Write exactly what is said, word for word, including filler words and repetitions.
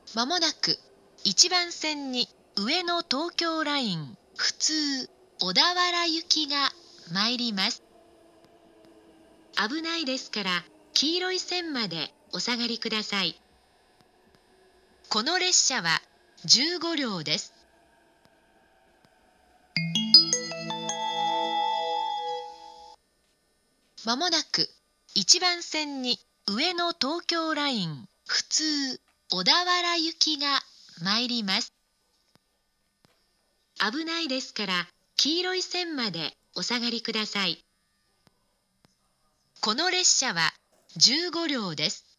まもなくいちばん線に上野東京ライン普通小田原行きが参ります。危ないですから黄色い線までお下がりください。この列車はじゅうごりょうです。まもなくいちばん線に上野東京ライン普通小田原行きが参ります。危ないですから黄色い線までお下がりください。この列車はじゅうごりょうです。